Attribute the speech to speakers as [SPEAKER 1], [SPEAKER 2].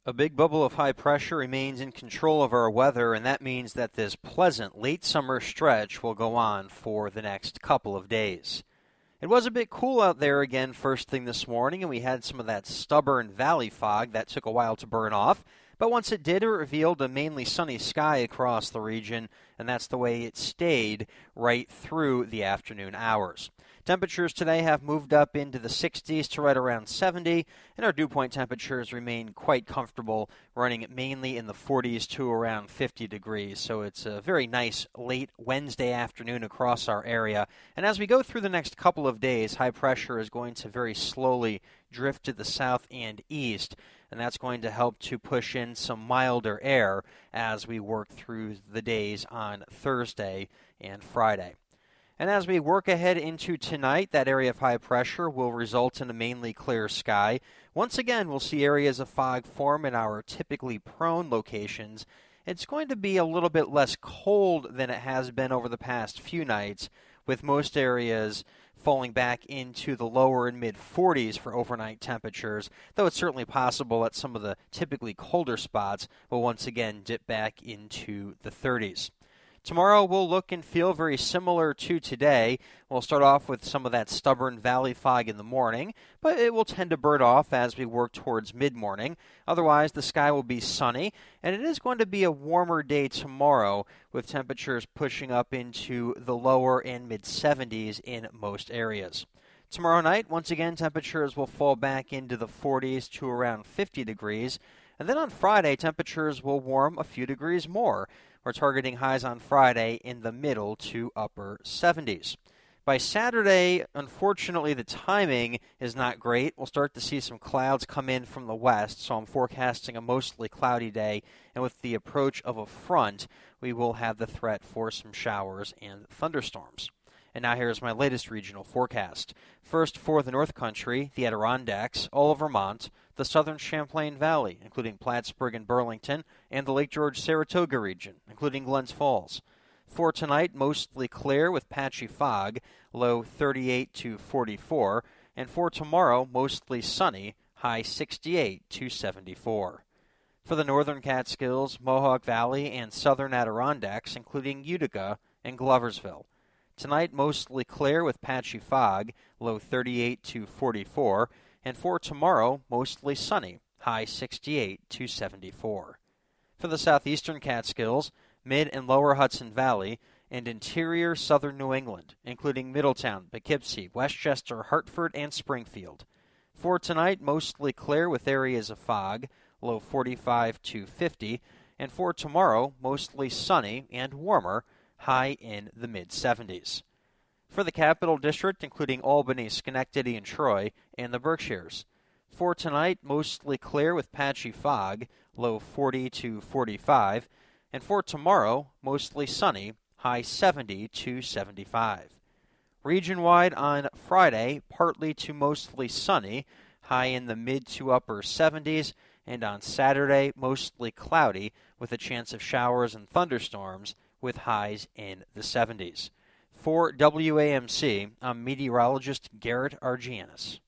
[SPEAKER 1] A big bubble of high pressure remains in control of our weather, and that means that this pleasant late summer stretch will go on for the next couple of days. It was a bit cool out there again first thing this morning, and we had some of that stubborn valley fog that took a while to burn off. But once it did, it revealed a mainly sunny sky across the region, and that's the way it stayed right through the afternoon hours. Temperatures today have moved up into the 60s to right around 70, and our dew point temperatures remain quite comfortable, running mainly in the 40s to around 50 degrees. So it's a very nice late Wednesday afternoon across our area. And as we go through the next couple of days, high pressure is going to very slowly drift to the south and east, and that's going to help to push in some milder air as we work through the days on Thursday and Friday. And as we work ahead into tonight, that area of high pressure will result in a mainly clear sky. Once again, we'll see areas of fog form in our typically prone locations. It's going to be a little bit less cold than it has been over the past few nights, with most areas falling back into the lower and mid-40s for overnight temperatures, though it's certainly possible that some of the typically colder spots will once again dip back into the 30s. Tomorrow will look and feel very similar to today. We'll start off with some of that stubborn valley fog in the morning, but it will tend to burn off as we work towards mid-morning. Otherwise, the sky will be sunny, and it is going to be a warmer day tomorrow, with temperatures pushing up into the lower and mid-70s in most areas. Tomorrow night, once again, temperatures will fall back into the 40s to around 50 degrees. And then on Friday, temperatures will warm a few degrees more. We're targeting highs on Friday in the middle to upper 70s. By Saturday, unfortunately, the timing is not great. We'll start to see some clouds come in from the west, so I'm forecasting a mostly cloudy day. And with the approach of a front, we will have the threat for some showers and thunderstorms. And now here's my latest regional forecast. First, for the North Country, the Adirondacks, all of Vermont, the southern Champlain Valley, including Plattsburgh and Burlington, and the Lake George-Saratoga region, including Glens Falls. For tonight, mostly clear with patchy fog, low 38 to 44. And for tomorrow, mostly sunny, high 68 to 74. For the northern Catskills, Mohawk Valley, and southern Adirondacks, including Utica and Gloversville. Tonight, mostly clear with patchy fog, low 38 to 44. And for tomorrow, mostly sunny, high 68 to 74. For the southeastern Catskills, mid and lower Hudson Valley, and interior southern New England, including Middletown, Poughkeepsie, Westchester, Hartford, and Springfield. For tonight, mostly clear with areas of fog, low 45 to 50. And for tomorrow, mostly sunny and warmer, high in the mid-70s. For the Capital District, including Albany, Schenectady, and Troy, and the Berkshires. For tonight, mostly clear with patchy fog, low 40 to 45. And for tomorrow, mostly sunny, high 70 to 75. Region-wide on Friday, partly to mostly sunny, high in the mid to upper 70s. And on Saturday, mostly cloudy, with a chance of showers and thunderstorms, with highs in the 70s. For WAMC, I'm meteorologist Garrett Argianis.